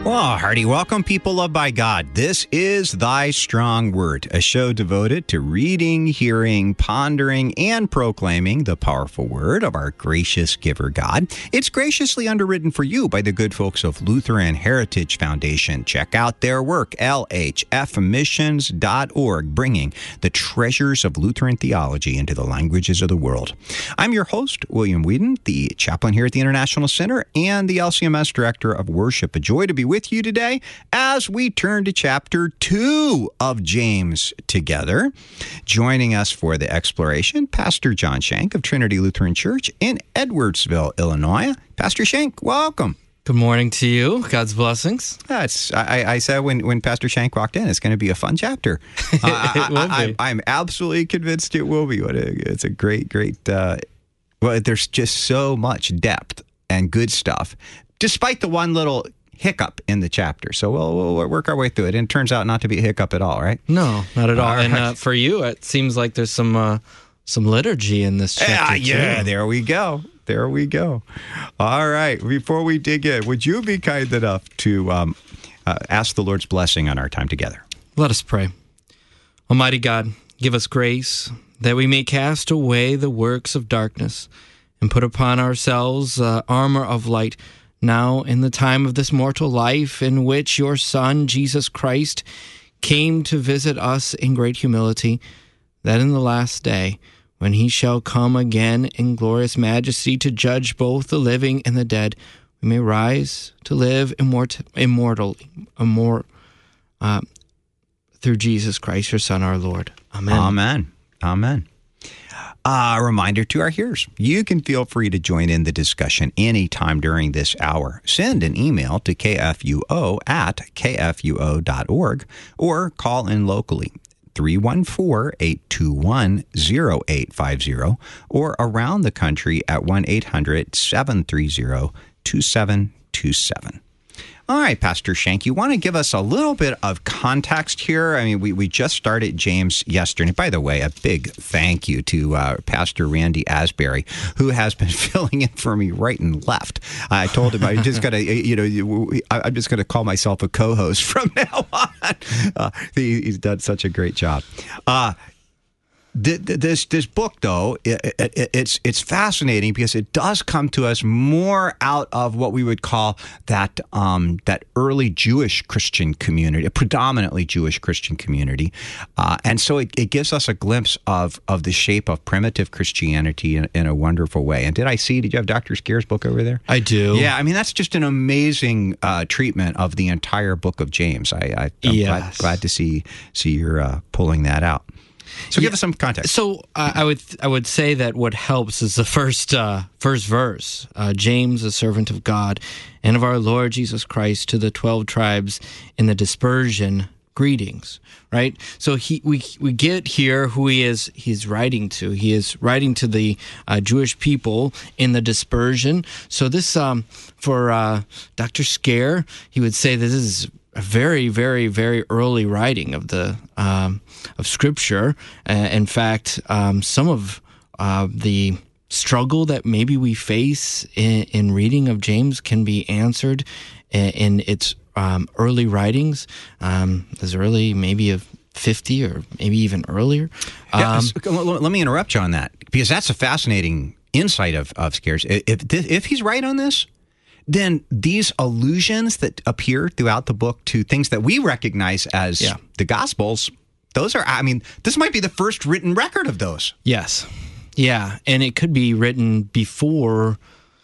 Well, hearty welcome, people loved by God. This is Thy Strong Word, a show devoted to reading, hearing, pondering, and proclaiming the powerful word of our gracious giver God. It's graciously underwritten for you by the good folks of Lutheran Heritage Foundation. Check out their work, lhfmissions.org, bringing the treasures of Lutheran theology into the languages of the world. I'm your host, William Whedon, the chaplain here at the International Center and the LCMS Director of Worship. A joy to be with you today as we turn to chapter 2 of James together. Joining us for the exploration, Pastor John Shank of Trinity Lutheran Church in Edwardsville, Illinois. Pastor Shank, welcome. Good morning to you. God's blessings. I said when Pastor Shank walked in, it's going to be a fun chapter. It will be. I'm absolutely convinced it will be. It's a great, there's just so much depth and good stuff, despite the one little hiccup in the chapter. So we'll work our way through it. And it turns out not to be a hiccup at all, right? No, not at all. And for you, it seems like there's some liturgy in this chapter. Yeah, there we go. All right. Before we dig in, would you be kind enough to ask the Lord's blessing on our time together? Let us pray. Almighty God, give us grace that we may cast away the works of darkness and put upon ourselves armor of light, now in the time of this mortal life in which your Son, Jesus Christ, came to visit us in great humility, that in the last day, when he shall come again in glorious majesty to judge both the living and the dead, we may rise to live immortally through Jesus Christ, your Son, our Lord. Amen. Amen. A reminder to our hearers, you can feel free to join in the discussion anytime during this hour. Send an email to kfuo@kfuo.org or call in locally, 314-821-0850, or around the country at 1-800-730-2727. All right, Pastor Shank, you want to give us a little bit of context here? I mean, we just started James yesterday. And by the way, a big thank you to Pastor Randy Asbury, who has been filling in for me right and left. I told him I'm just going to call myself a co-host from now on. He's done such a great job. This book, though, it's fascinating because it does come to us more out of what we would call that early Jewish Christian community, a predominantly Jewish Christian community, and so it gives us a glimpse of the shape of primitive Christianity in a wonderful way. And did you have Dr. Scare's book over there? I do. Yeah, I mean that's just an amazing treatment of the entire book of James. I'm glad to see you're pulling that out. So give us some context. So I would say that what helps is the first verse. James, a servant of God and of our Lord Jesus Christ, to the 12 tribes in the dispersion, greetings. Right. So we get here who he's writing to. He is writing to the Jewish people in the dispersion. So this for Dr. Scare, he would say this is a very, very, very early writing of the of Scripture. In fact, some of the struggle that maybe we face in reading of James can be answered in its early writings, as early maybe of 50 or maybe even earlier. Let me interrupt you on that, because that's a fascinating insight of Scares. If he's right on this, then these allusions that appear throughout the book to things that we recognize as the Gospels, this might be the first written record of those. Yes. Yeah. And it could be written before,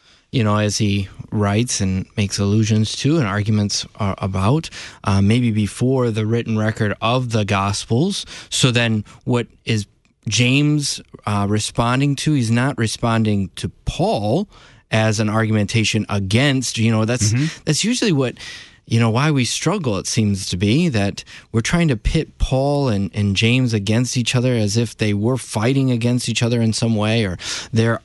as he writes and makes allusions to and arguments about, maybe before the written record of the Gospels. So then what is James responding to? He's not responding to Paul as an argumentation against, that's usually what, why we struggle, it seems to be, that we're trying to pit Paul and James against each other as if they were fighting against each other in some way, or their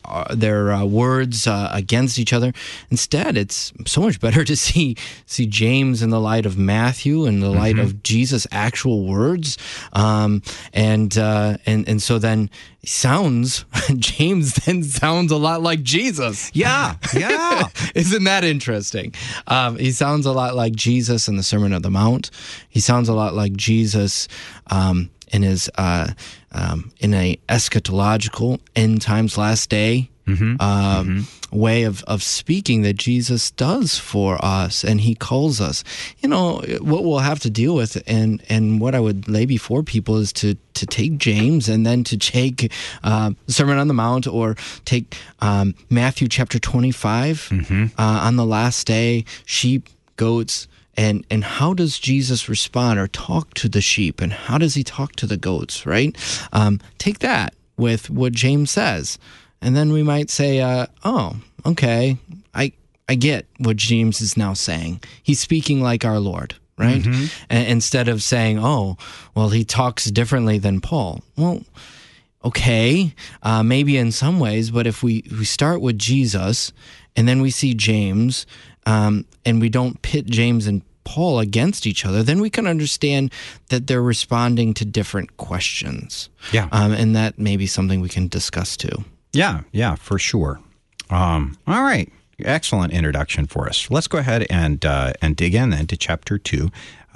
words against each other. Instead, it's so much better to see James in the light of Matthew, in the light of Jesus' actual words, and so then James then sounds a lot like Jesus. Yeah. Isn't that interesting? He sounds a lot like Jesus in the Sermon on the Mount. He sounds a lot like Jesus in his in a eschatological end times last day way of speaking that Jesus does for us, and he calls us. What we'll have to deal with, and what I would lay before people is to take James and then to take the Sermon on the Mount, or take Matthew chapter 25 on the last day, sheep, goats. And how does Jesus respond or talk to the sheep? And how does he talk to the goats, right? Take that with what James says. And then we might say, oh, okay, I get what James is now saying. He's speaking like our Lord, right? Instead of saying, oh, well, he talks differently than Paul. Well, okay, maybe in some ways, but if we start with Jesus and then we see James, and we don't pit James and Paul against each other, then we can understand that they're responding to different questions. Yeah. And that may be something we can discuss too. Yeah, for sure. All right. Excellent introduction for us. Let's go ahead and dig in then to chapter 2,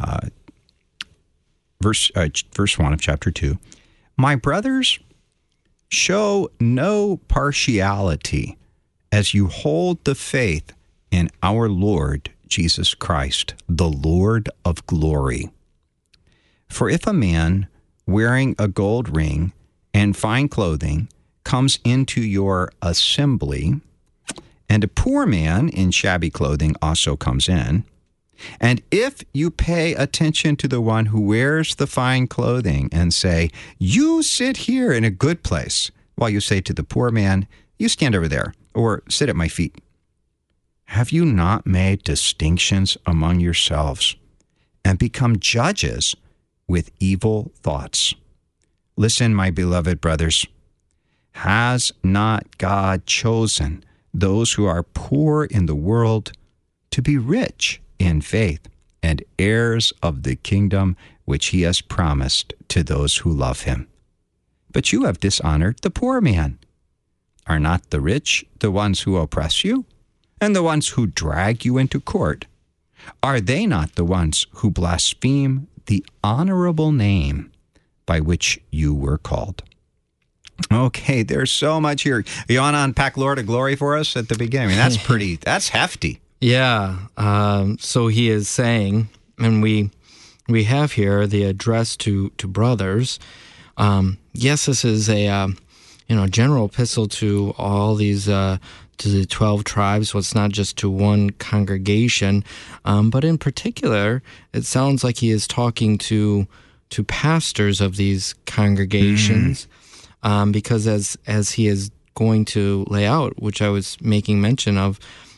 verse 1 of chapter 2. My brothers, show no partiality as you hold the faith in our Lord Jesus Christ, the Lord of glory. For if a man wearing a gold ring and fine clothing comes into your assembly, and a poor man in shabby clothing also comes in, and if you pay attention to the one who wears the fine clothing and say, you sit here in a good place, while you say to the poor man, you stand over there, or sit at my feet, have you not made distinctions among yourselves and become judges with evil thoughts? Listen, my beloved brothers. Has not God chosen those who are poor in the world to be rich in faith and heirs of the kingdom which he has promised to those who love him? But you have dishonored the poor man. Are not the rich the ones who oppress you, and the ones who drag you into court? Are they not the ones who blaspheme the honorable name by which you were called? Okay, there's so much here. You want to unpack Lord of Glory for us at the beginning? I mean, that's hefty. Yeah. So he is saying, and we have here the address to brothers. Yes, this is a general epistle to all these to the 12 tribes. So it's not just to one congregation, but in particular, it sounds like he is talking to pastors of these congregations. Because as he is going to lay out, which I was making mention of,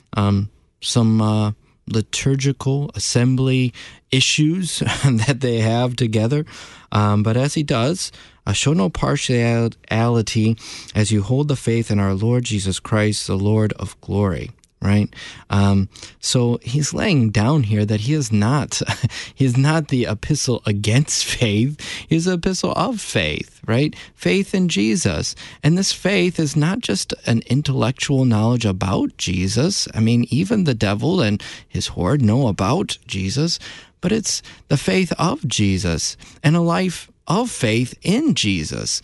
some liturgical assembly issues that they have together. But as he does, show no partiality as you hold the faith in our Lord Jesus Christ, the Lord of glory. Right? So he's laying down here that he is not the epistle against faith. He's the epistle of faith, right? Faith in Jesus. And this faith is not just an intellectual knowledge about Jesus. I mean, even the devil and his horde know about Jesus, but it's the faith of Jesus and a life of faith in Jesus.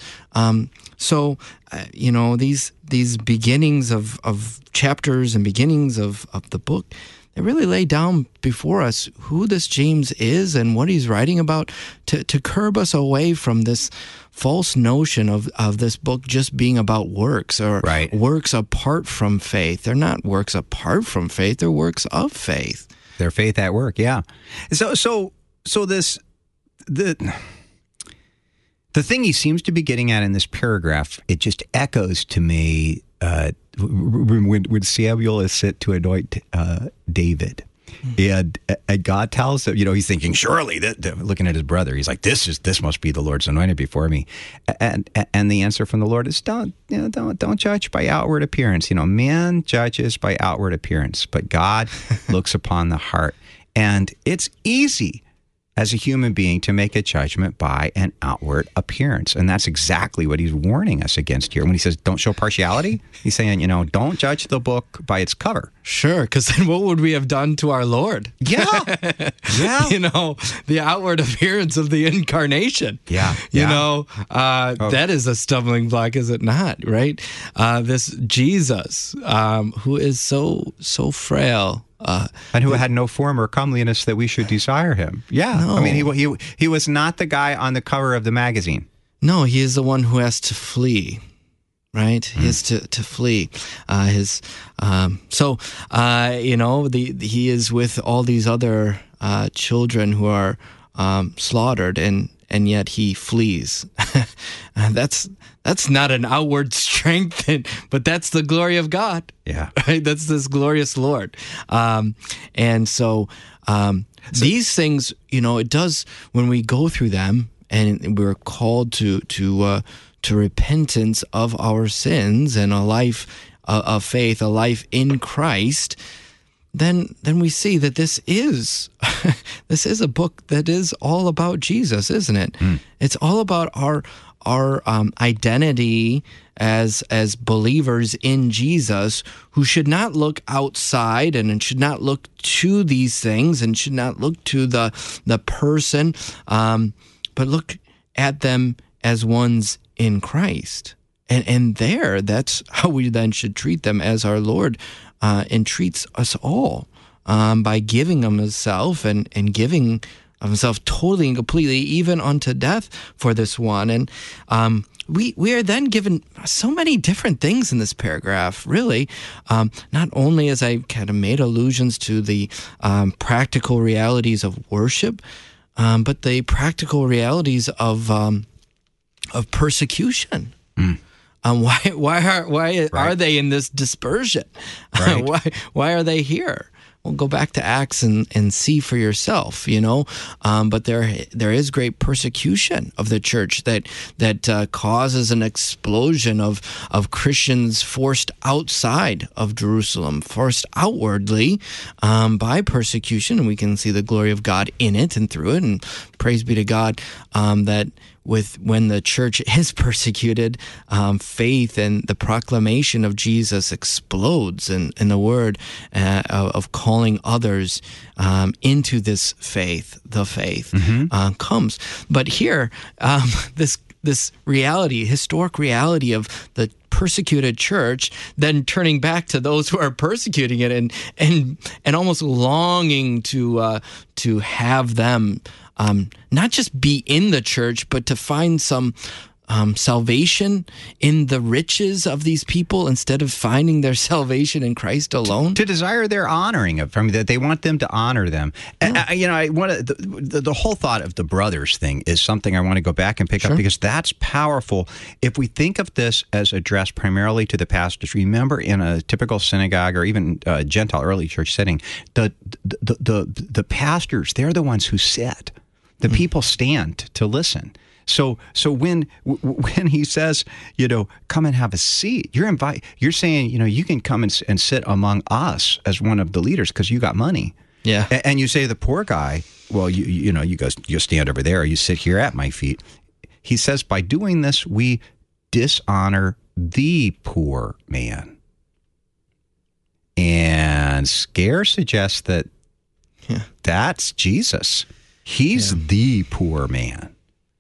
These beginnings of chapters and beginnings of the book, they really lay down before us who this James is and what he's writing about to curb us away from this false notion of this book just being about works or works apart from faith. They're not works apart from faith, they're works of faith. They're faith at work, yeah. So the thing he seems to be getting at in this paragraph, it just echoes to me when Samuel is sent to anoint David. And God tells him, he's thinking, surely, looking at his brother, he's like, this must be the Lord's anointed before me. And the answer from the Lord is, don't judge by outward appearance. Man judges by outward appearance, but God looks upon the heart. And it's easy as a human being to make a judgment by an outward appearance. And that's exactly what he's warning us against here. When he says, don't show partiality, he's saying, don't judge the book by its cover. Sure, because then what would we have done to our Lord? Yeah. Yeah. The outward appearance of the incarnation. Yeah. That is a stumbling block, is it not, right? This Jesus, who is so frail, and who had no form or comeliness that we should desire him. Yeah. No. I mean, he was not the guy on the cover of the magazine. No, he is the one who has to flee, right? He has to flee. He is with all these other children who are slaughtered, and yet he flees. That's not an outward strength, but that's the glory of God. Yeah. Right? That's this glorious Lord. These things, it does, when we go through them and we're called to repentance of our sins and a life of faith, a life in Christ, then we see that this is a book that is all about Jesus, isn't it? It's all about our identity as believers in Jesus, who should not look outside and should not look to these things and should not look to the person, but look at them as ones in Christ. And that's how we then should treat them, as our Lord entreats us all, by giving of himself and giving of himself totally and completely, even unto death for this one. And we are then given so many different things in this paragraph, really, not only, as I kind of made allusions to, the practical realities of worship, but the practical realities of persecution. Why are they in this dispersion? Right. Why are they here? Well, go back to Acts and see for yourself, But there is great persecution of the church that causes an explosion of Christians forced outside of Jerusalem, forced outwardly by persecution, and we can see the glory of God in it and through it. And praise be to God that when the church is persecuted, faith and the proclamation of Jesus explodes, and the word of calling others into this faith, the faith, comes. But here, this reality, historic reality of the persecuted church, then turning back to those who are persecuting it, and almost longing to have them not just be in the church, but to find some salvation in the riches of these people instead of finding their salvation in Christ alone. To desire their honoring of them, that they want them to honor them. Yeah. I want the whole thought of the brothers thing is something I want to go back and pick up, because that's powerful. If we think of this as addressed primarily to the pastors, remember, in a typical synagogue or even Gentile early church setting, the pastors, they're the ones who sit. The people stand to listen. So when he says, come and have a seat, you're saying, you can come and sit among us as one of the leaders because you got money. Yeah. And you say to the poor guy, well, you guys, you stand over there, or you sit here at my feet. He says, by doing this, we dishonor the poor man. And Scare suggests that that's Jesus. He's the poor man.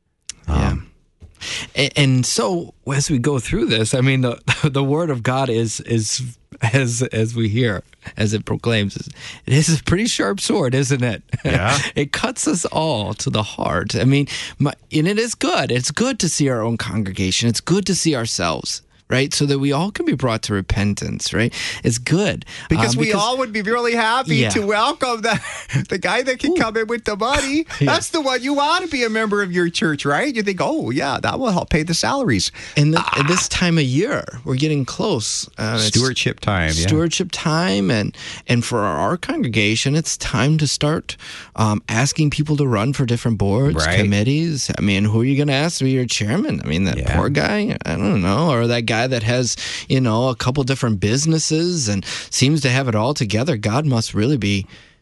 And so as we go through this, I mean, the word of God is as we hear, as it proclaims, it is a pretty sharp sword, isn't it? Yeah. It cuts us all to the heart. I mean, and it is good. It's good to see our own congregation. It's good to see ourselves, right? So that we all can be brought to repentance, right? It's good. Because we all would be really happy to welcome the guy that can come in with the money. That's the one you want to be a member of your church, right? You think, oh, yeah, that will help pay the salaries. And at this time of year, we're getting close. Stewardship time. Stewardship time. And for our congregation, it's time to start asking people to run for different boards, committees. I mean, who are you going to ask to be your chairman? I mean, that poor guy? I don't know. Or that guy that has, a couple different businesses and seems to have it all together. God must really be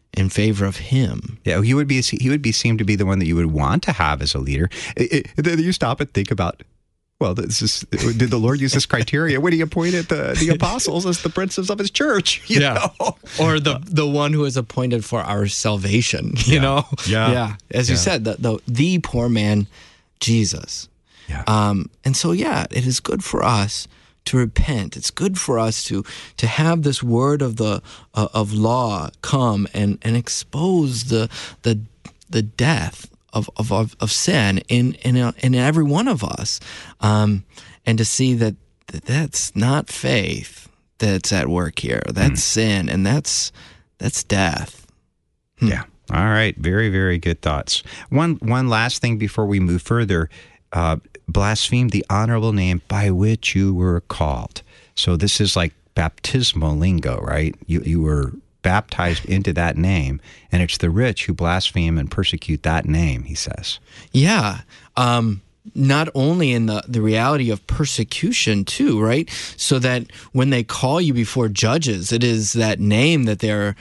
in favor of him. Yeah, he would be seen to be the one that you would want to have as a leader. You stop and think about, well, did the Lord use this criteria when he appointed the apostles as the princes of his church? You know? Or the one who is appointed for our salvation, you know? Yeah. As you said, the poor man, Jesus. Yeah. And so, it is good for us to repent. It's good for us to have this word of the law come and expose the death of sin in every one of us, and to see that that's not faith that's at work here. That's sin, and that's death. Yeah. All right. Very, very good thoughts. One last thing before we move further. Blaspheme the honorable name by which you were called. So this is like baptismal lingo, right? You were baptized into that name, and it's the rich who blaspheme and persecute that name, he says. Yeah. Not only in the reality of persecution too, right? So that when they call you before judges, it is that name that they're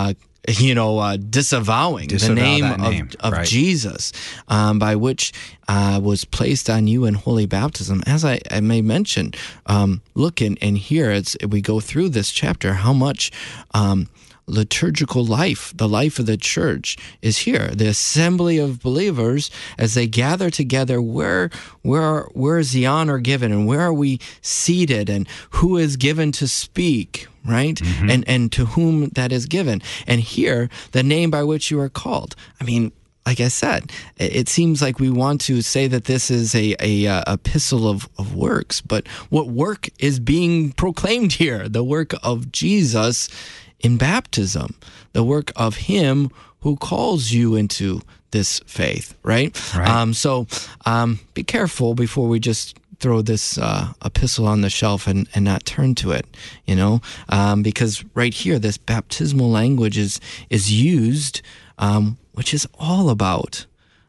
disavowing, the name of right. Jesus, by which was placed on you in holy baptism. As I may mention, look and hear as we go through this chapter, how much liturgical life, the life of the church, is here. The assembly of believers, as they gather together, where is the honor given, and where are we seated, and who is given to speak, right? Mm-hmm. And to whom that is given. And here, the name by which you are called. I mean, like I said, it seems like we want to say that this is a epistle of works, but what work is being proclaimed here? The work of Jesus in baptism, the work of him who calls you into this faith, right? So be careful before we just throw this epistle on the shelf and not turn to it, because right here, this baptismal language is used, which is all about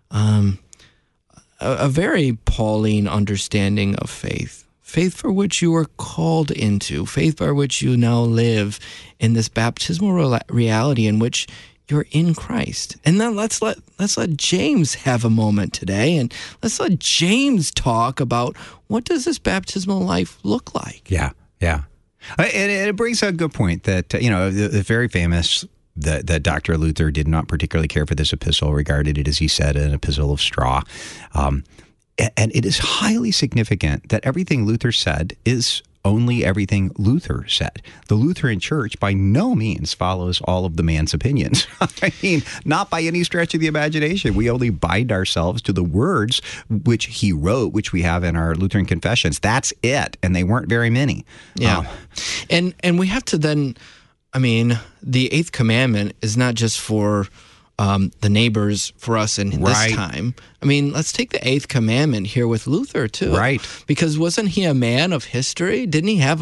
a very Pauline understanding of faith. Faith for which you are called into, faith by which you now live in this baptismal reality in which you're in Christ. And then let's let James have a moment today, and let's let James talk about what does this baptismal life look like. Yeah. And it brings a good point that, the very famous that Dr. Luther did not particularly care for this epistle, regarded it, as he said, an epistle of straw. And it is highly significant that everything Luther said is only everything Luther said. The Lutheran Church by no means follows all of the man's opinions. I mean, not by any stretch of the imagination. We only bind ourselves to the words which he wrote, which we have in our Lutheran confessions. That's it. And they weren't very many. Yeah. And we have to then, the eighth commandment is not just for the neighbors, for us in this time. Let's take the eighth commandment here with Luther too. Right. Because wasn't he a man of history? Didn't he have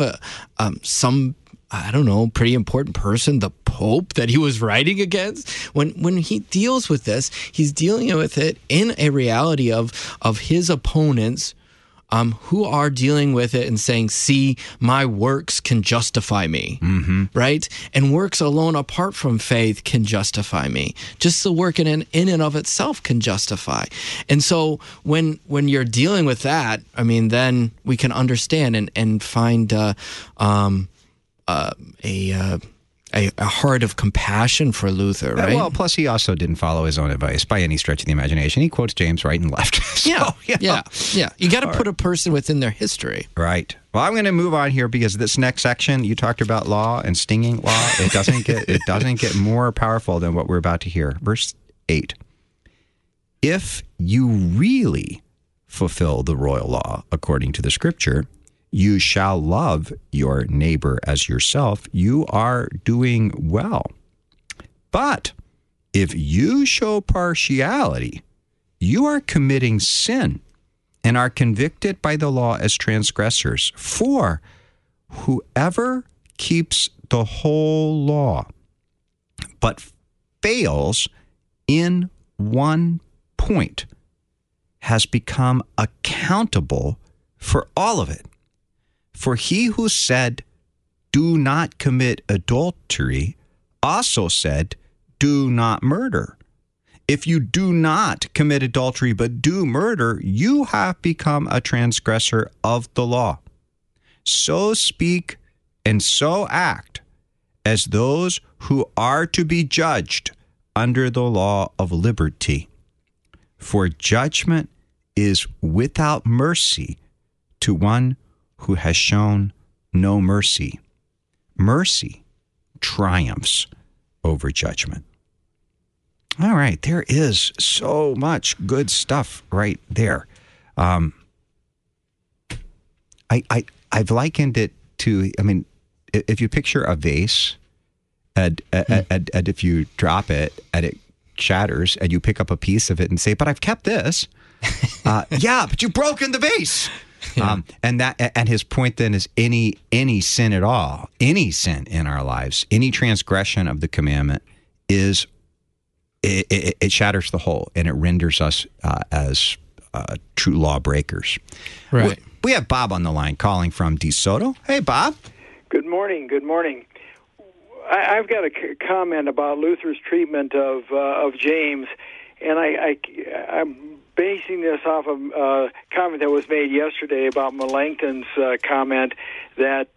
pretty important person, the Pope, that he was writing against? When he deals with this, he's dealing with it in a reality of his opponents, who are dealing with it and saying, see, my works can justify me, right? And works alone apart from faith can justify me. Just the work in and of itself can justify. And so when you're dealing with that, then we can understand and find a heart of compassion for Luther, right? Well, plus he also didn't follow his own advice by any stretch of the imagination. He quotes James right and left. Yeah. You got to put a person within their history. Right. Well, I'm going to move on here because this next section, you talked about law and stinging law. It doesn't get more powerful than what we're about to hear. Verse 8. If you really fulfill the royal law according to the Scripture, you shall love your neighbor as yourself. You are doing well. But if you show partiality, you are committing sin and are convicted by the law as transgressors. For whoever keeps the whole law but fails in one point has become accountable for all of it. For he who said, do not commit adultery, also said, do not murder. If you do not commit adultery but do murder, you have become a transgressor of the law. So speak and so act as those who are to be judged under the law of liberty. For judgment is without mercy to one who has shown no mercy. Mercy triumphs over judgment. All right, there is so much good stuff right there. I've likened it to, if you picture a vase, and if you drop it and it shatters, and you pick up a piece of it and say, "But I've kept this." Yeah, but you've broken the vase. Yeah. And his point then is any sin at all, any sin in our lives, any transgression of the commandment it shatters the whole, and it renders us as true lawbreakers. Right. We have Bob on the line calling from DeSoto. Hey, Bob. Good morning. Good morning. I've got a comment about Luther's treatment of James, and I'm basing this off of a comment that was made yesterday about Melanchthon's comment that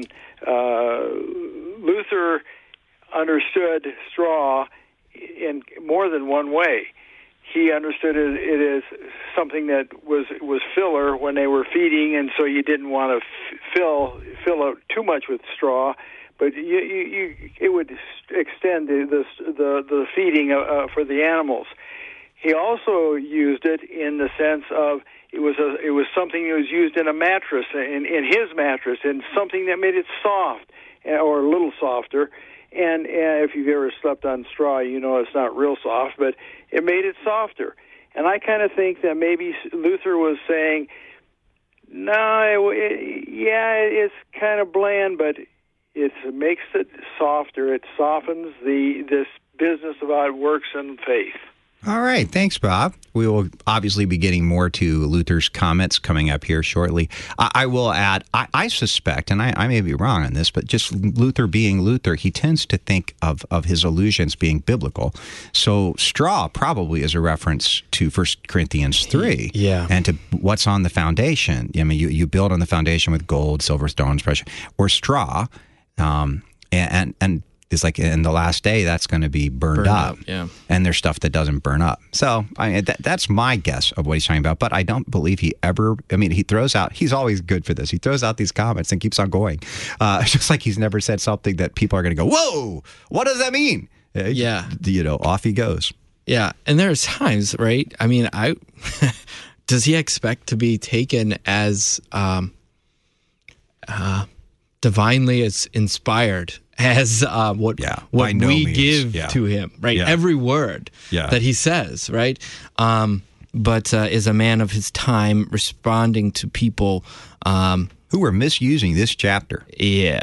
Luther understood straw in more than one way. He understood it as something that was filler when they were feeding, and so you didn't want to fill out too much with straw, but it would extend the feeding for the animals. He also used it in the sense of it was something that was used in a mattress, in his mattress, and something that made it soft or a little softer. And if you've ever slept on straw, you know it's not real soft, but it made it softer. And I kind of think that maybe Luther was saying, no, it's kind of bland, but it makes it softer. It softens this business about works and faith. All right. Thanks, Bob. We will obviously be getting more to Luther's comments coming up here shortly. I will add, I suspect, and I may be wrong on this, but just Luther being Luther, he tends to think of his allusions being biblical. So straw probably is a reference to 1 Corinthians 3. Yeah. And to what's on the foundation. I mean, you build on the foundation with gold, silver, stones, precious, or straw, and it's like in the last day, that's going to be burned up. Yeah. And there's stuff that doesn't burn up. So that's my guess of what he's talking about. But I don't believe he throws out, he's always good for this. He throws out these comments and keeps on going. Just like he's never said something that people are going to go, whoa, what does that mean? Yeah. Off he goes. Yeah. And there's times, right? I mean, does he expect to be taken as divinely as inspired as what we give to him, right? Yeah. Every word that he says, right? But is a man of his time, responding to people who were misusing this chapter. Yeah.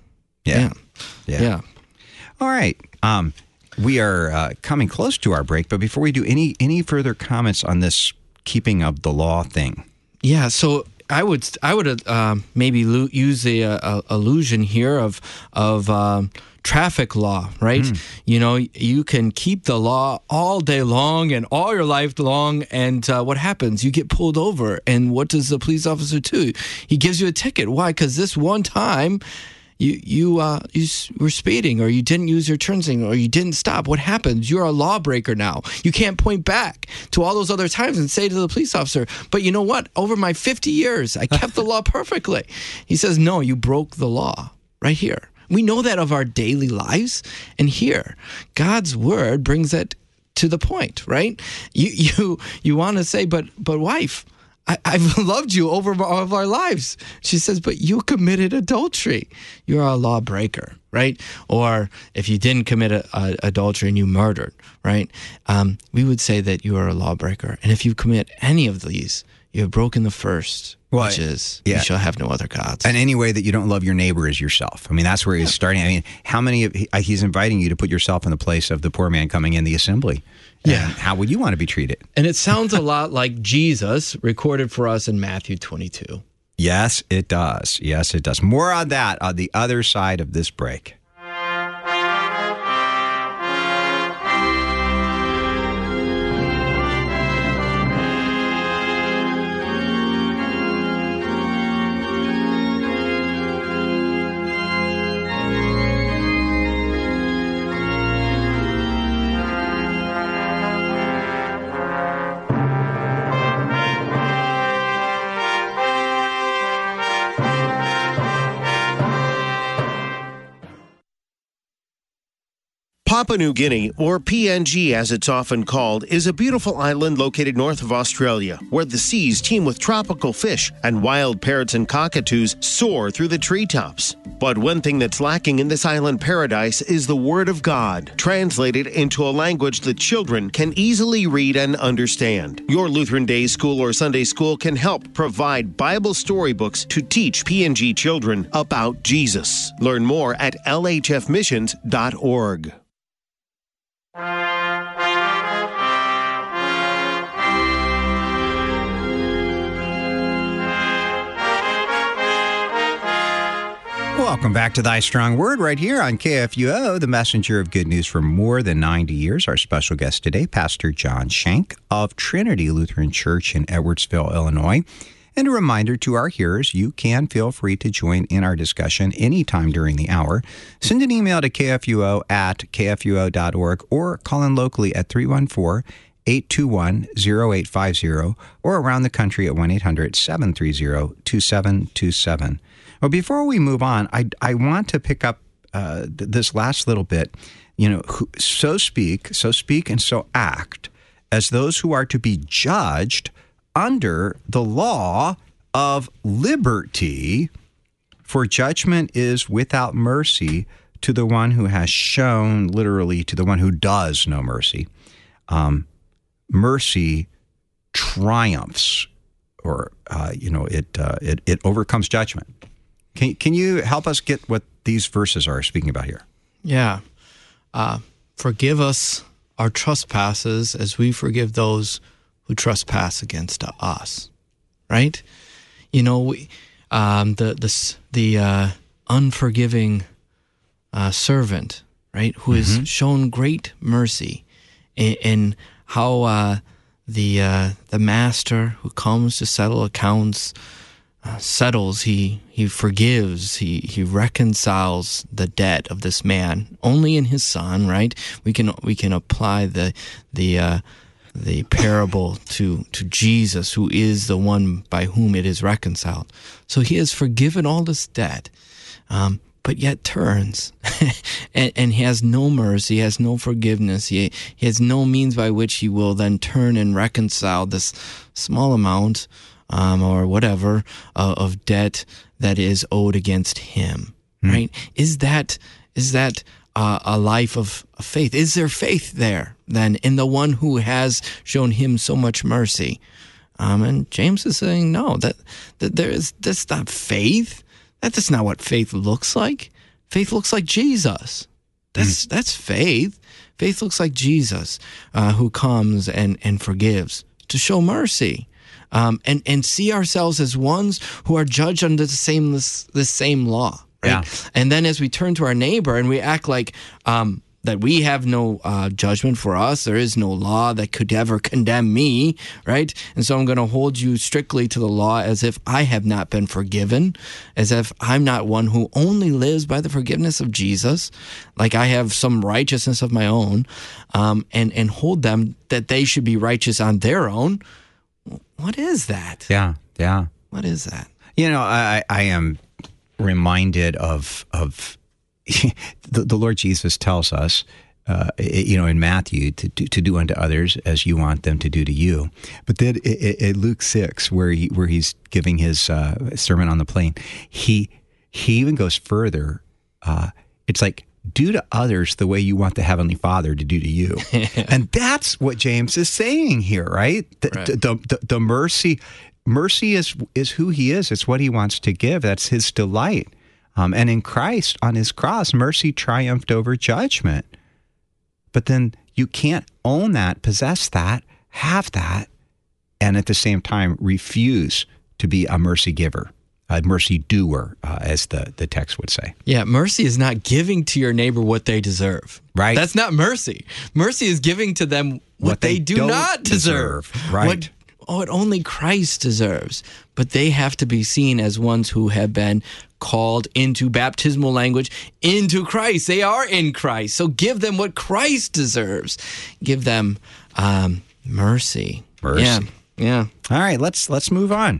All right. We are coming close to our break, but before we do, any further comments on this keeping of the law thing? Yeah. So I would maybe use the allusion here of traffic law, right? You know, you can keep the law all day long and all your life long, and what happens? You get pulled over, and what does the police officer do? He gives you a ticket. Why? Because this one time you were speeding, or you didn't use your turn signal, or you didn't stop. What happens? You're a lawbreaker now. You can't point back to all those other times and say to the police officer, but you know what? Over my 50 years, I kept the law perfectly. He says, no, you broke the law right here. We know that of our daily lives, and here, God's word brings it to the point, right? You want to say, but wife, I've loved you over all of our lives. She says, but you committed adultery. You're a lawbreaker, right? Or if you didn't commit adultery and you murdered, right? We would say that you are a lawbreaker. And if you commit any of these, you have broken the first, which is you shall have no other gods. And any way that you don't love your neighbor as yourself. I mean, that's where he's starting. I mean, how many he's inviting you to put yourself in the place of the poor man coming in the assembly. Yeah. And how would you want to be treated? And it sounds a lot like Jesus recorded for us in Matthew 22. Yes, it does. Yes, it does. More on that on the other side of this break. Papua New Guinea, or PNG as it's often called, is a beautiful island located north of Australia, where the seas teem with tropical fish and wild parrots and cockatoos soar through the treetops. But one thing that's lacking in this island paradise is the Word of God, translated into a language that children can easily read and understand. Your Lutheran Day School or Sunday School can help provide Bible storybooks to teach PNG children about Jesus. Learn more at lhfmissions.org. Welcome back to Thy Strong Word right here on KFUO, the messenger of good news for more than 90 years. Our special guest today, Pastor John Shank of Trinity Lutheran Church in Edwardsville, Illinois. And a reminder to our hearers, you can feel free to join in our discussion anytime during the hour. Send an email to kfuo@kfuo.org or call in locally at 314-821-0850 or around the country at 1-800-730-2727. Well, before we move on, I want to pick up this last little bit. You know, so speak, and so act as those who are to be judged under the law of liberty, for judgment is without mercy to the one who has shown, literally, to the one who does no mercy. Mercy triumphs, or it overcomes judgment. Can you help us get what these verses are speaking about here? Yeah. Forgive us our trespasses as we forgive those who trespass against us. Right? You know, the unforgiving servant, right, who has shown great mercy in how the master who comes to settle accounts settles, he forgives, he reconciles the debt of this man only in his Son, right? We can apply the parable to Jesus, who is the one by whom it is reconciled. So he has forgiven all this debt, but yet turns and he has no mercy, he has no forgiveness, he has no means by which he will then turn and reconcile this small amount or whatever of debt that is owed against him, right? Is that a life of faith? Is there faith there then in the one who has shown him so much mercy? And James is saying no, that's not faith. That's not what faith looks like. Faith looks like Jesus. That's faith. Faith looks like Jesus, who comes and forgives to show mercy. And see ourselves as ones who are judged under the same law, right? Yeah. And then as we turn to our neighbor and we act like that we have no judgment for us, there is no law that could ever condemn me, right? And so I'm going to hold you strictly to the law as if I have not been forgiven, as if I'm not one who only lives by the forgiveness of Jesus, like I have some righteousness of my own, and hold them that they should be righteous on their own. What is that? Yeah. What is that? You know, I am reminded of the Lord Jesus tells us, in Matthew, to do unto others as you want them to do to you. But then in Luke 6, where he's giving his Sermon on the Plain, he even goes further. It's like, do to others the way you want the Heavenly Father to do to you. And that's what James is saying here, right? The mercy is who he is. It's what he wants to give. That's his delight. And in Christ, on his cross, mercy triumphed over judgment. But then you can't own that, possess that, have that, and at the same time refuse to be a mercy giver. A mercy doer, as the text would say. Yeah, mercy is not giving to your neighbor what they deserve. Right. That's not mercy. Mercy is giving to them what they do not deserve. Right. What only Christ deserves. But they have to be seen as ones who have been called into baptismal language, into Christ. They are in Christ. So give them what Christ deserves. Give them mercy. Mercy. Yeah. All right, let's move on.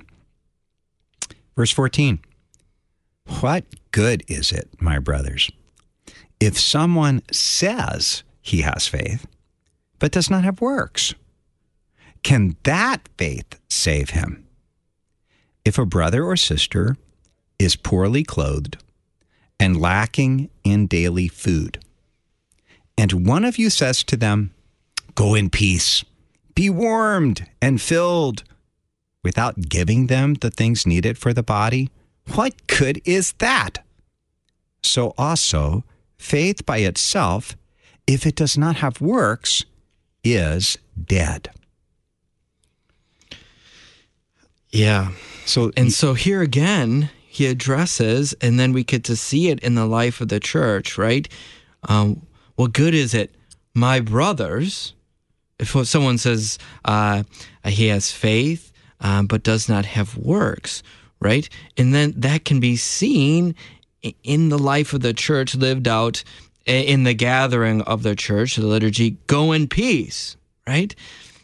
Verse 14. What good is it, my brothers, if someone says he has faith, but does not have works, can that faith save him? If a brother or sister is poorly clothed and lacking in daily food, and one of you says to them, "Go in peace, be warmed and filled," without giving them the things needed for the body, what good is that? So also, faith by itself, if it does not have works, is dead. Yeah. So here again, he addresses, and then we get to see it in the life of the church, right? What good is it, my brothers, if someone says he has faith but does not have works, right? And then that can be seen in the life of the church lived out in the gathering of the church, the liturgy, go in peace, right?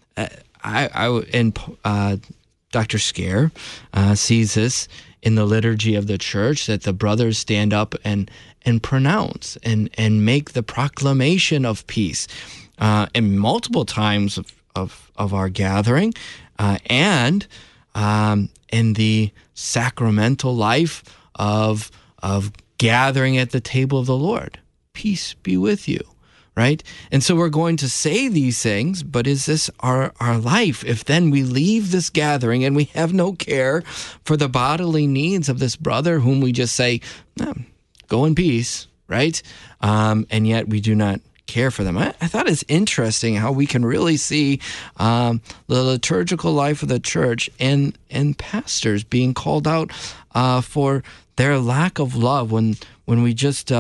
Dr. Scare sees this in the liturgy of the church, that the brothers stand up and pronounce and make the proclamation of peace. And multiple times of our gathering, and in the sacramental life of gathering at the table of the Lord. Peace be with you, right? And so we're going to say these things, but is this our life? If then we leave this gathering and we have no care for the bodily needs of this brother whom we just say, no, go in peace, right? And yet we do not care for them. I thought it's interesting how we can really see the liturgical life of the church and pastors being called out for their lack of love when we just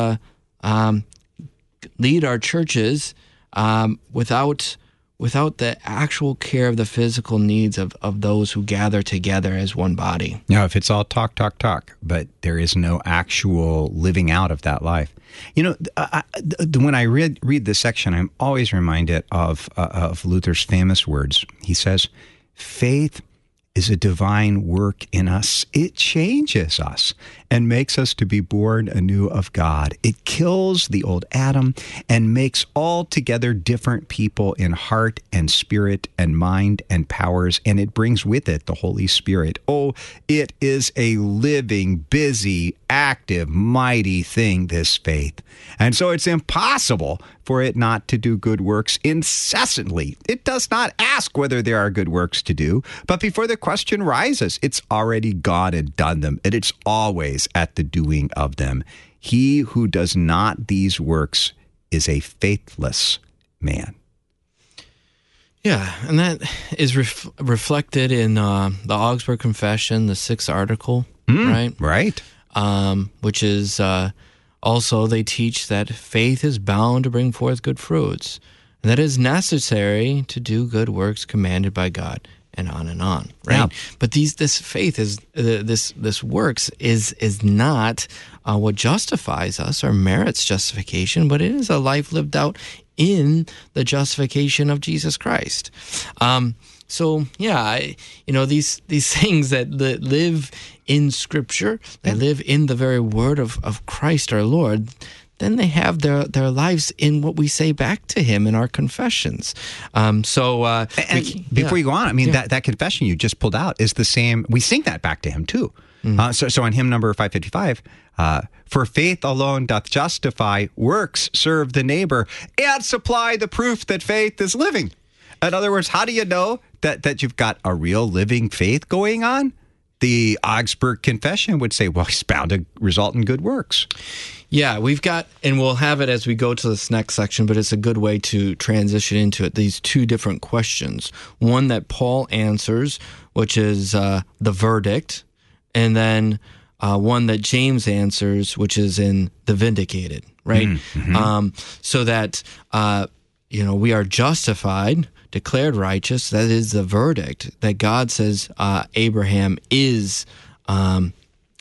lead our churches without the actual care of the physical needs of those who gather together as one body. Now, if it's all talk, but there is no actual living out of that life. You know, when I read this section, I'm always reminded of Luther's famous words. He says, faith is a divine work in us. It changes us and makes us to be born anew of God. It kills the old Adam and makes altogether different people in heart and spirit and mind and powers, and it brings with it the Holy Spirit. Oh, it is a living, busy, active, mighty thing, this faith. And so it's impossible for it not to do good works incessantly. It does not ask whether there are good works to do, but before the question rises, it's already gone and done them, and it's always at the doing of them. He who does not these works is a faithless man. Yeah, and that is reflected in the Augsburg Confession, the 6th article, right? Right. Which is also, they teach that faith is bound to bring forth good fruits, and that it is necessary to do good works commanded by God, and on, right? Yeah. But this faith is this works is not what justifies us or merits justification, but it is a life lived out in the justification of Jesus Christ. So yeah, these things that live in Scripture, they live in the very word of Christ our Lord, then they have their lives in what we say back to Him in our confessions. Before you go on, I mean, that confession you just pulled out is the same. We sing that back to Him too. So on hymn number 555, for faith alone doth justify, works serve the neighbor, and supply the proof that faith is living. In other words, how do you know that you've got a real living faith going on? The Augsburg Confession would say, well, it's bound to result in good works. Yeah, we've got, and we'll have it as we go to this next section, but it's a good way to transition into it, these two different questions. One that Paul answers, which is the verdict, and then one that James answers, which is in the vindicated, right? Mm-hmm. So that, we are justified, declared righteous. That is the verdict that God says Abraham is by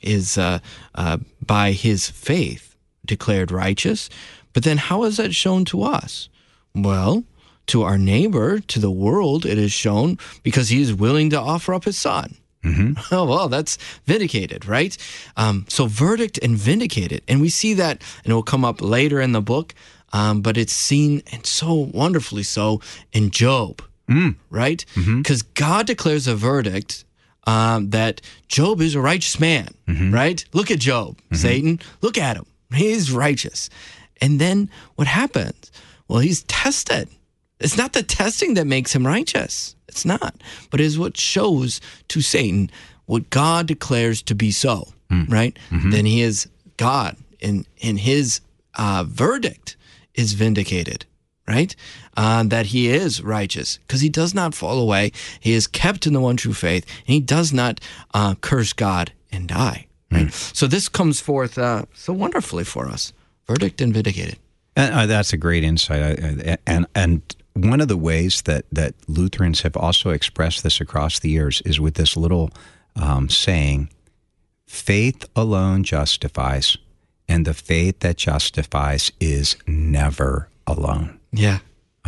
his faith declared righteous. But then how is that shown to us? Well, to our neighbor, to the world, it is shown because he is willing to offer up his son, Oh, well, that's vindicated, right? So verdict and vindicated. And we see that, and it will come up later in the book, but it's seen, and so wonderfully so, in Job, right? Because God declares a verdict that Job is a righteous man, right? Look at Job, Satan. Look at him. He's righteous. And then what happens? Well, he's tested. It's not the testing that makes him righteous. It's not. But it is what shows to Satan what God declares to be so, right? Then he is God, and his verdict is vindicated, right? That he is righteous because he does not fall away. He is kept in the one true faith, and he does not curse God and die, right? So this comes forth so wonderfully for us, verdict and vindicated. And that's a great insight. And one of the ways that Lutherans have also expressed this across the years is with this little saying, faith alone justifies, and the faith that justifies is never alone. Yeah.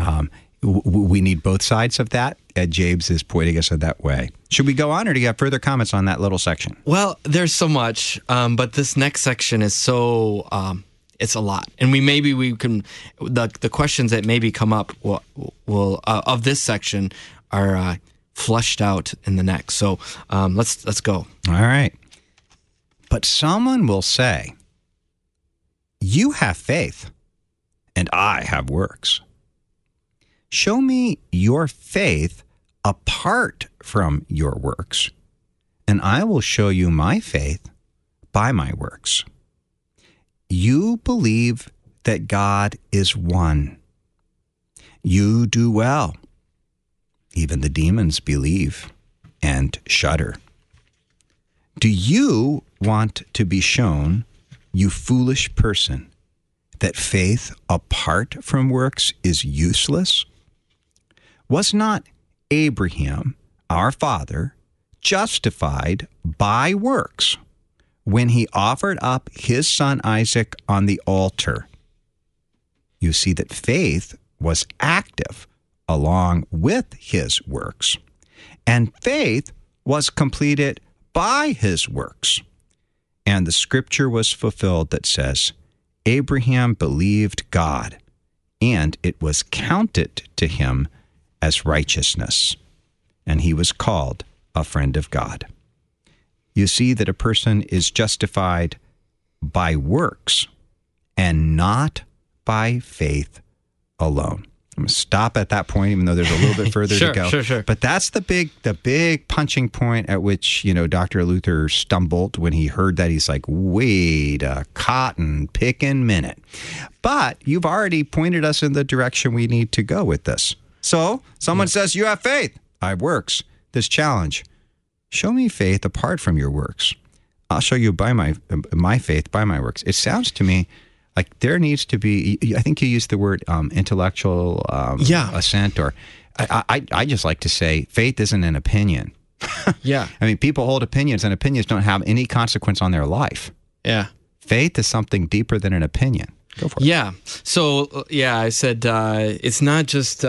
We need both sides of that. James is pointing us in that way. Should we go on, or do you have further comments on that little section? Well, there's so much, but this next section is so... it's a lot, and we can the questions that maybe come up will of this section are fleshed out in the next. So let's go. All right. But someone will say, "You have faith, and I have works. Show me your faith apart from your works, and I will show you my faith by my works. You believe that God is one. You do well. Even the demons believe and shudder. Do you want to be shown, you foolish person, that faith apart from works is useless? Was not Abraham, our father, justified by works when he offered up his son Isaac on the altar? You see that faith was active along with his works, and faith was completed by his works. And the scripture was fulfilled that says, Abraham believed God, and it was counted to him as righteousness, and he was called a friend of God. You see that a person is justified by works and not by faith alone. I'm going to stop at that point, even though there's a little bit further to go. Sure. But that's the big punching point at which, Dr. Luther stumbled when he heard that. He's like, wait a cotton picking minute. But you've already pointed us in the direction we need to go with this. So someone says, you have faith, I have works. This challenge. Show me faith apart from your works. I'll show you by my faith by my works. It sounds to me like there needs to be, I think you used the word intellectual assent, or I just like to say faith isn't an opinion. Yeah. I mean, people hold opinions, and opinions don't have any consequence on their life. Yeah. Faith is something deeper than an opinion. Go for it. Yeah. So, I said it's not just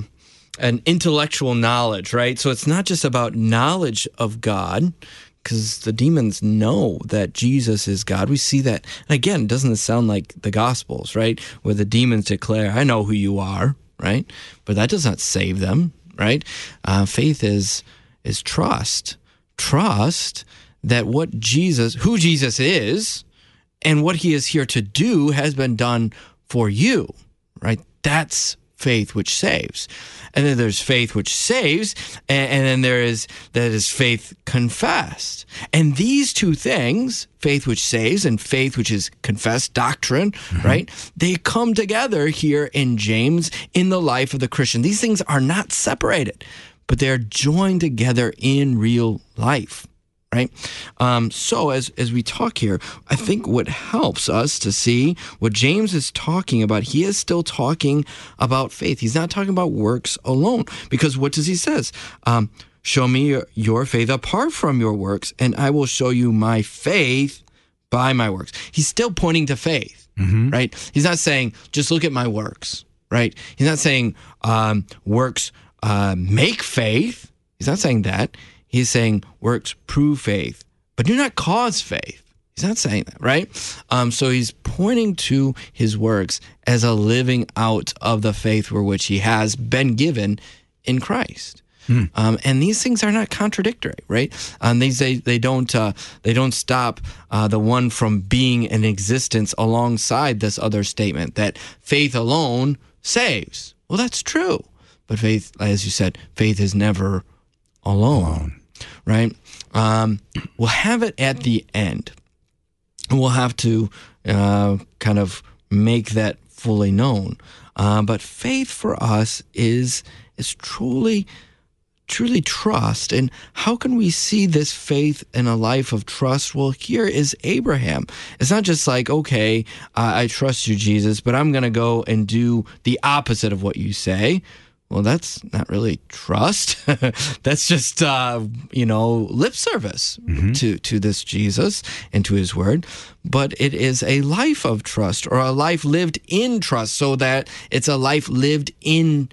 an intellectual knowledge, right? So it's not just about knowledge of God, because the demons know that Jesus is God. We see that. And again, doesn't it sound like the Gospels, right? Where the demons declare, I know who you are, right? But that does not save them, right? Faith is trust. Trust that who Jesus is and what he is here to do has been done for you, right? That's faith which saves. And then there's faith which saves, and then there is faith confessed. And these two things, faith which saves and faith which is confessed doctrine, right? They come together here in James in the life of the Christian. These things are not separated, but they're joined together in real life. Right? So as we talk here, I think what helps us to see what James is talking about, he is still talking about faith. He's not talking about works alone, because what does he says? Show me your faith apart from your works, and I will show you my faith by my works. He's still pointing to faith, right? He's not saying, just look at my works, right? He's not saying works make faith. He's not saying that. He's saying works prove faith, but do not cause faith. He's not saying that, right? So he's pointing to his works as a living out of the faith for which he has been given in Christ. And these things are not contradictory, right? They don't stop the one from being in existence alongside this other statement that faith alone saves. Well, that's true, but faith, as you said, faith is never alone. Right? We'll have it at the end. We'll have to kind of make that fully known. But faith for us is truly trust. And how can we see this faith in a life of trust? Well, here is Abraham. It's not just like, okay, I trust you, Jesus, but I'm going to go and do the opposite of what you say. Well, that's not really trust. That's just, lip service to this Jesus and to his word. But it is a life of trust, or a life lived in trust, so that it's a life lived in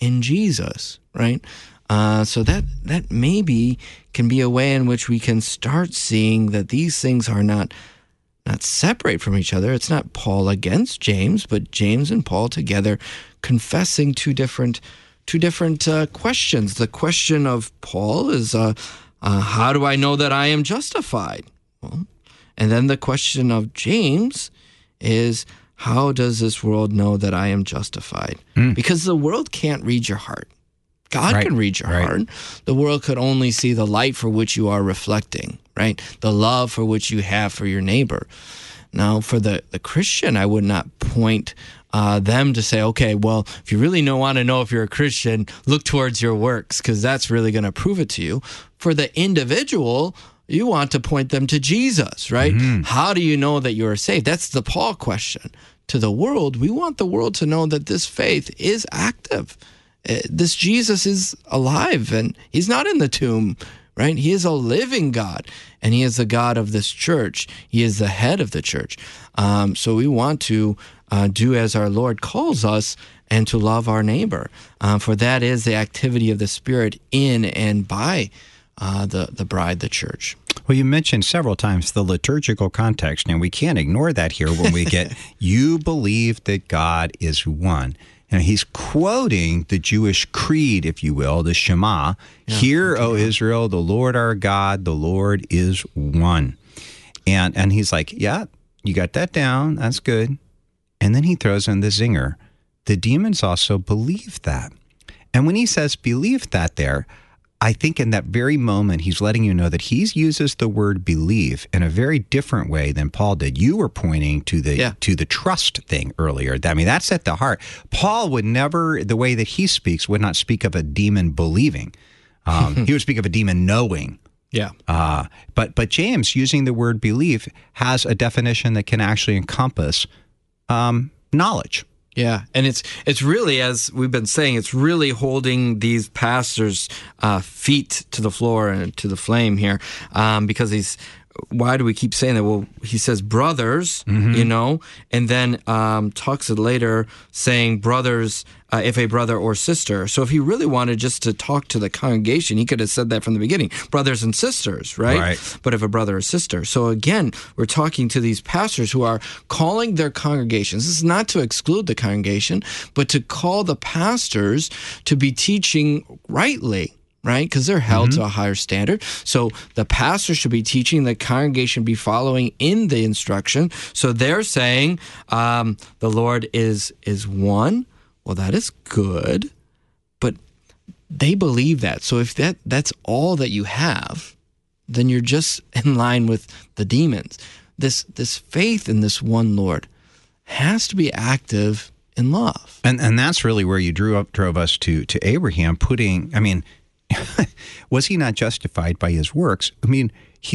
Jesus, right? So that maybe can be a way in which we can start seeing that these things are not separate from each other. It's not Paul against James, but James and Paul together confessing two different questions. The question of Paul is, how do I know that I am justified? Well, and then the question of James is, how does this world know that I am justified? Because the world can't read your heart. God can read your heart. The world could only see the light for which you are reflecting, right? The love for which you have for your neighbor. Now, for the Christian, I would not point them to say, okay, well, if you really want to know if you're a Christian, look towards your works, because that's really going to prove it to you. For the individual, you want to point them to Jesus, right? How do you know that you are saved? That's the Paul question. To the world, we want the world to know that this faith is active. This Jesus is alive, and he's not in the tomb, right? He is a living God, and he is the God of this church. He is the head of the church. So we want to do as our Lord calls us, and to love our neighbor. For that is the activity of the Spirit in and by the bride, the church. Well, you mentioned several times the liturgical context, and we can't ignore that here when we get, you believe that God is one. And he's quoting the Jewish creed, if you will, the Shema. Hear, O Israel, the Lord our God, the Lord is one. And he's like, yeah, you got that down. That's good. And then he throws in the zinger. The demons also believe that. And when he says believe that there, I think in that very moment, he's letting you know that he uses the word believe in a very different way than Paul did. You were pointing to the trust thing earlier. I mean, that's at the heart. Paul would never, the way that he speaks, would not speak of a demon believing. He would speak of a demon knowing. Yeah. But James, using the word believe, has a definition that can actually encompass knowledge. Yeah, and it's really, as we've been saying, it's really holding these pastors' feet to the floor and to the flame here, because why do we keep saying that? Well, he says brothers, and then talks later saying brothers, if a brother or sister. So if he really wanted just to talk to the congregation, he could have said that from the beginning, brothers and sisters, right? But if a brother or sister. So again, we're talking to these pastors who are calling their congregations. This is not to exclude the congregation, but to call the pastors to be teaching rightly. Right? Because they're held to a higher standard. So the pastor should be teaching, the congregation be following in the instruction. So they're saying the Lord is one. Well, that is good. But they believe that. So if that's all that you have, then you're just in line with the demons. This faith in this one Lord has to be active in love. And that's really where you drove us to Abraham was he not justified by his works? I mean,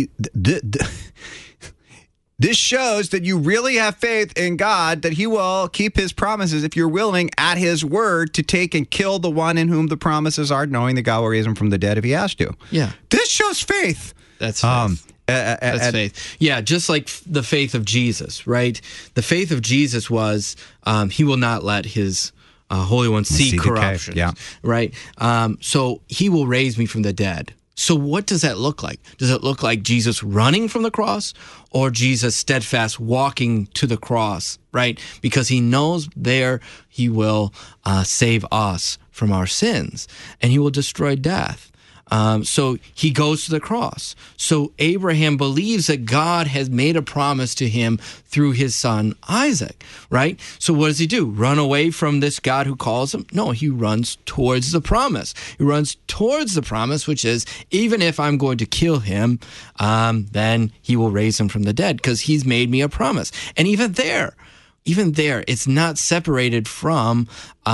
this shows that you really have faith in God, that he will keep his promises if you're willing at his word to take and kill the one in whom the promises are, knowing that God will raise him from the dead if he has to. Yeah. This shows faith. That's faith. That's faith. Yeah, just like the faith of Jesus, right? The faith of Jesus was he will not let his Holy One see corruption, right? So he will raise me from the dead. So what does that look like? Does it look like Jesus running from the cross or Jesus steadfast walking to the cross, right? Because he knows there he will save us from our sins and he will destroy death. So he goes to the cross. So Abraham believes that God has made a promise to him through his son Isaac, right? So what does he do? Run away from this God who calls him? No, he runs towards the promise. He runs towards the promise, which is, even if I'm going to kill him, then he will raise him from the dead because he's made me a promise. And even there, it's not separated from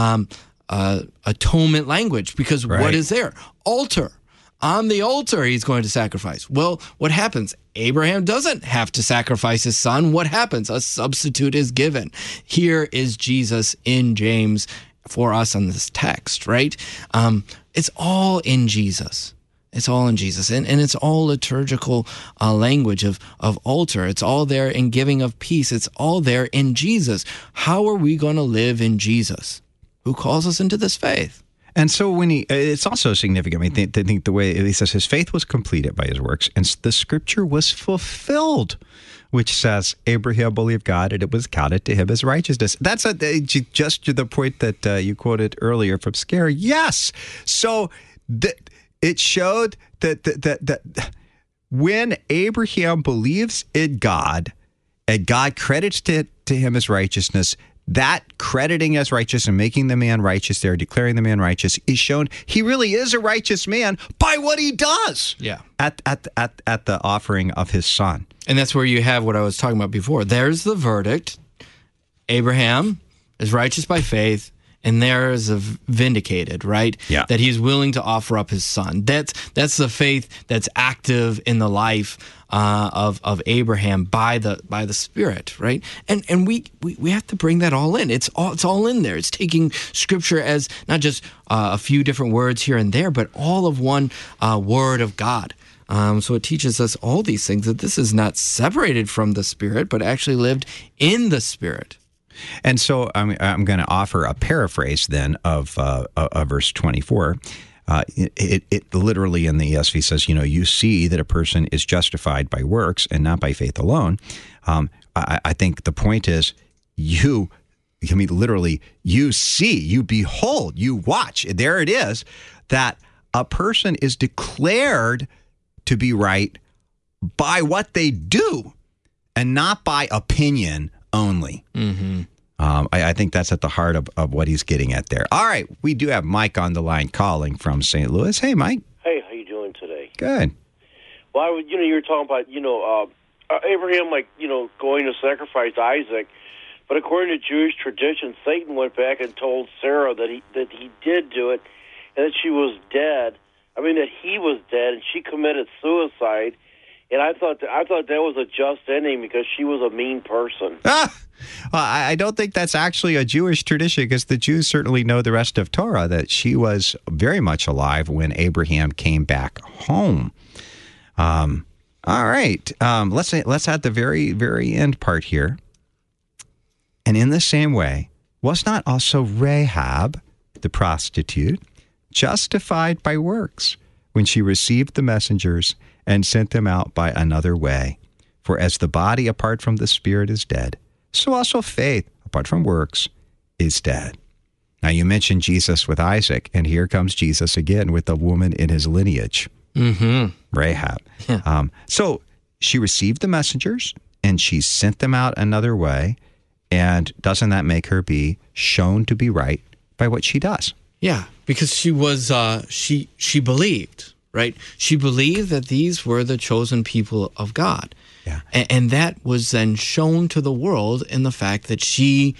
atonement language, because what is there? Altar. On the altar, he's going to sacrifice. Well, what happens? Abraham doesn't have to sacrifice his son. What happens? A substitute is given. Here is Jesus in James for us on this text, right? It's all in Jesus. It's all in Jesus. And it's all liturgical language of altar. It's all there in giving of peace. It's all there in Jesus. How are we going to live in Jesus, who calls us into this faith? And so when it's also significant, I think the way he says his faith was completed by his works, and the scripture was fulfilled, which says Abraham believed God and it was counted to him as righteousness. That's just to the point that you quoted earlier from Scare. Yes. So it showed that when Abraham believes in God and God credits to him as righteousness, that crediting as righteous and making the man righteous there, declaring the man righteous, is shown he really is a righteous man by what he does. Yeah. At the offering of his son. And that's where you have what I was talking about before. There's the verdict. Abraham is righteous by faith, and there is a vindicated, right? Yeah. That he's willing to offer up his son. That's the faith that's active in the life of Abraham by the Spirit, right? And we have to bring that all in. It's all in there. It's taking Scripture as not just a few different words here and there, but all of one word of God. So it teaches us all these things, that this is not separated from the Spirit, but actually lived in the Spirit. And so I'm going to offer a paraphrase then of verse 24. It literally in the ESV says, you see that a person is justified by works and not by faith alone. I think the point is literally, you see, you behold, you watch. There it is, that a person is declared to be right by what they do and not by opinion only. Mm-hmm. I think that's at the heart of what he's getting at there. All right, we do have Mike on the line calling from St. Louis. Hey, Mike. Hey, how you doing today? Good. Well, you were talking about, Abraham, going to sacrifice Isaac, but according to Jewish tradition, Satan went back and told Sarah that he did do it, and that she was dead. That he was dead, and she committed suicide. And I thought that was a just ending because she was a mean person. Well, I don't think that's actually a Jewish tradition, because the Jews certainly know the rest of Torah, that she was very much alive when Abraham came back home. All right. Let's add the very, very end part here. And in the same way, was not also Rahab, the prostitute, justified by works when she received the messengers and sent them out by another way? For as the body apart from the spirit is dead, so also faith apart from works is dead. Now, you mentioned Jesus with Isaac, and here comes Jesus again with the woman in his lineage, Rahab. Yeah. So she received the messengers, and she sent them out another way, and doesn't that make her be shown to be right by what she does? Yeah, because she was she believed, right? She believed that these were the chosen people of God. Yeah. And that was then shown to the world in the fact that she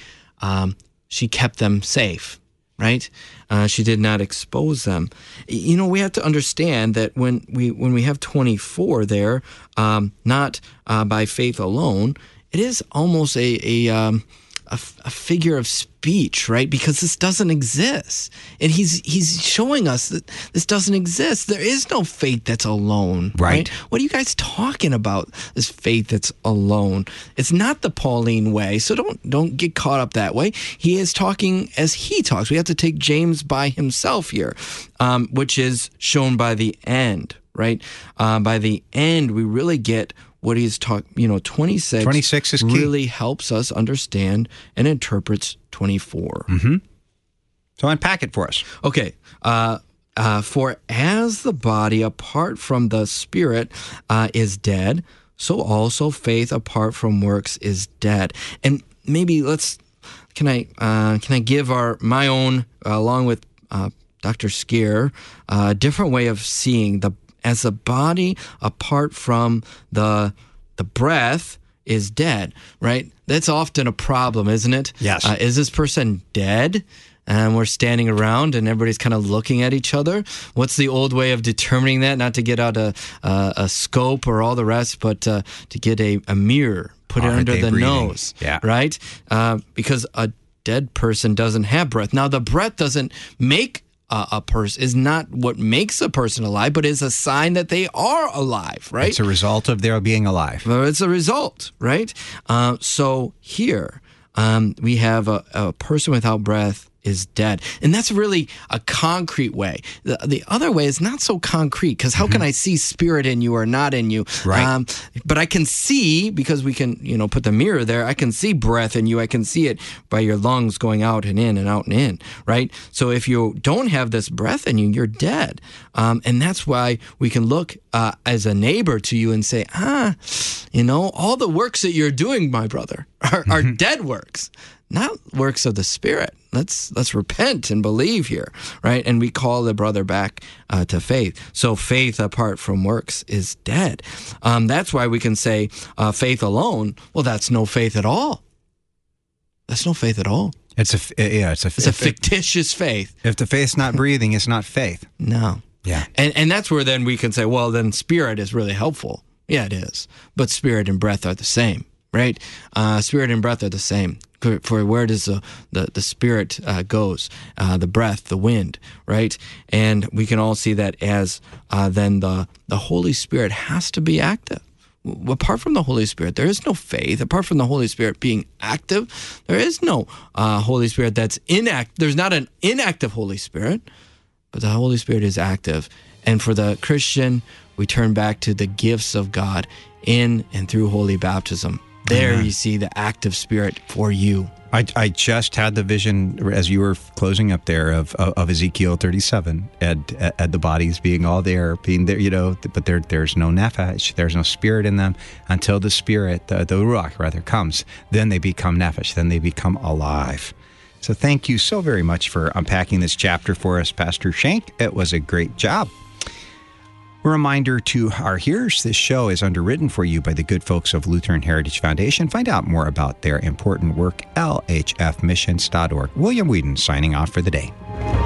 kept them safe, right? She did not expose them. We have to understand that when we have 24 there, not by faith alone, it is almost a figure of speech, right? Because this doesn't exist. And he's showing us that this doesn't exist. There is no faith that's alone, right? What are you guys talking about, this faith that's alone? It's not the Pauline way, so don't get caught up that way. He is talking as he talks. We have to take James by himself here, which is shown by the end, right? By the end, we really get what he's talking, 26. 26 is key. Really helps us understand and interprets 24. Mm-hmm. So unpack it for us. Okay. For as the body apart from the spirit is dead, so also faith apart from works is dead. And maybe can I give my own, along with Dr. Skier, a different way of seeing as the body apart from the breath is dead, right? That's often a problem, isn't it? Yes. Is this person dead? And we're standing around and everybody's kind of looking at each other. What's the old way of determining that? Not to get out a scope or all the rest, but to get a mirror, put it under the nose, right? Because a dead person doesn't have breath. Now, the breath doesn't make a person, is not what makes a person alive, but is a sign that they are alive, right? It's a result of their being alive. Well, it's a result, right? So here we have a person without breath is dead. And that's really a concrete way. The other way is not so concrete, because how can I see spirit in you or not in you? Right. But I can see, because we can, put the mirror there, I can see breath in you. I can see it by your lungs going out and in and out and in, right? So if you don't have this breath in you, you're dead. And that's why we can look as a neighbor to you and say, all the works that you're doing, my brother, are dead works. Not works of the Spirit. Let's repent and believe here, right? And we call the brother back to faith. So faith apart from works is dead. That's why we can say faith alone. Well, that's no faith at all. That's no faith at all. It's a fictitious faith. If the faith's not breathing, it's not faith. No. Yeah. And that's where then we can say, well, then spirit is really helpful. Yeah, it is. But spirit and breath are the same, right? Spirit and breath are the same. For where does the spirit goes, the breath, the wind, right? And we can all see that as then the Holy Spirit has to be active. Apart from the Holy Spirit, there is no faith. Apart from the Holy Spirit being active, there is no Holy Spirit that's inactive. There's not an inactive Holy Spirit, but the Holy Spirit is active. And for the Christian, we turn back to the gifts of God in and through holy baptism. There you see the active Spirit for you. I just had the vision as you were closing up there of Ezekiel 37 at the bodies being all there, being there, but there's no nephesh, there's no spirit in them until the spirit, the ruach rather, comes. Then they become nephesh, then they become alive. So thank you so very much for unpacking this chapter for us, Pastor Schenck. It was a great job. A reminder to our hearers, this show is underwritten for you by the good folks of Lutheran Heritage Foundation. Find out more about their important work, lhfmissions.org. William Whedon signing off for the day.